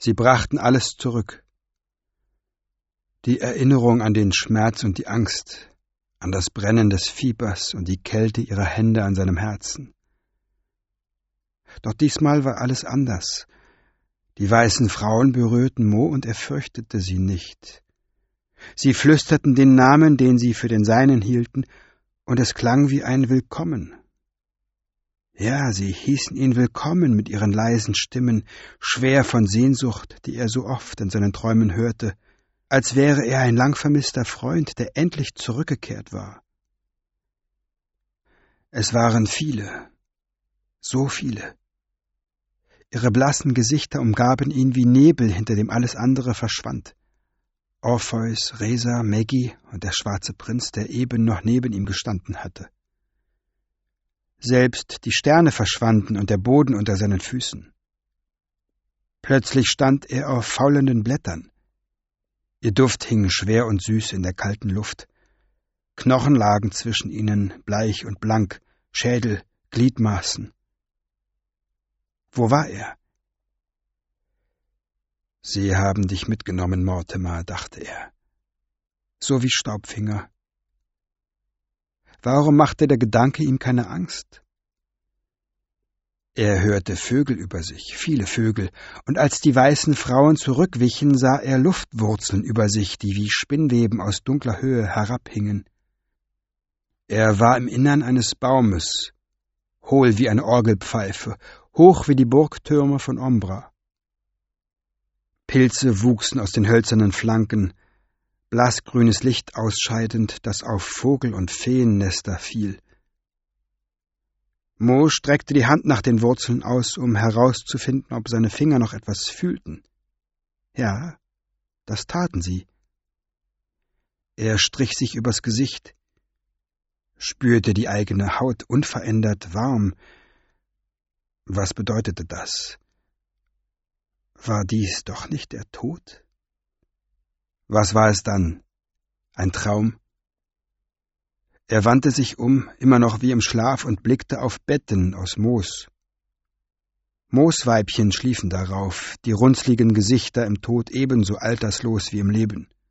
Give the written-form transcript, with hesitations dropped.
Sie brachten alles zurück. Die Erinnerung an den Schmerz und die Angst, an das Brennen des Fiebers und die Kälte ihrer Hände an seinem Herzen. Doch diesmal war alles anders. Die weißen Frauen berührten Mo und er fürchtete sie nicht. Sie flüsterten den Namen, den sie für den seinen hielten, und es klang wie ein Willkommen. Ja, sie hießen ihn willkommen mit ihren leisen Stimmen, schwer von Sehnsucht, die er so oft in seinen Träumen hörte, als wäre er ein lang vermisster Freund, der endlich zurückgekehrt war. Es waren viele, so viele. Ihre blassen Gesichter umgaben ihn wie Nebel, hinter dem alles andere verschwand. Orpheus, Resa, Maggie und der schwarze Prinz, der eben noch neben ihm gestanden hatte. Selbst die Sterne verschwanden und der Boden unter seinen Füßen. Plötzlich stand er auf faulenden Blättern. Ihr Duft hing schwer und süß in der kalten Luft. Knochen lagen zwischen ihnen, bleich und blank, Schädel, Gliedmaßen. Wo war er? »Sie haben dich mitgenommen, Mortimer«, dachte er. So wie Staubfinger. Warum machte der Gedanke ihm keine Angst? Er hörte Vögel über sich, viele Vögel, und als die weißen Frauen zurückwichen, sah er Luftwurzeln über sich, die wie Spinnweben aus dunkler Höhe herabhingen. Er war im Innern eines Baumes, hohl wie eine Orgelpfeife, hoch wie die Burgtürme von Ombra. Pilze wuchsen aus den hölzernen Flanken, blassgrünes Licht ausscheidend, das auf Vogel- und Feennester fiel. Mo streckte die Hand nach den Wurzeln aus, um herauszufinden, ob seine Finger noch etwas fühlten. Ja, das taten sie. Er strich sich übers Gesicht, spürte die eigene Haut unverändert warm. Was bedeutete das? War dies doch nicht der Tod? Was war es dann? Ein Traum? Er wandte sich um, immer noch wie im Schlaf, und blickte auf Betten aus Moos. Moosweibchen schliefen darauf, die runzligen Gesichter im Tod ebenso alterslos wie im Leben.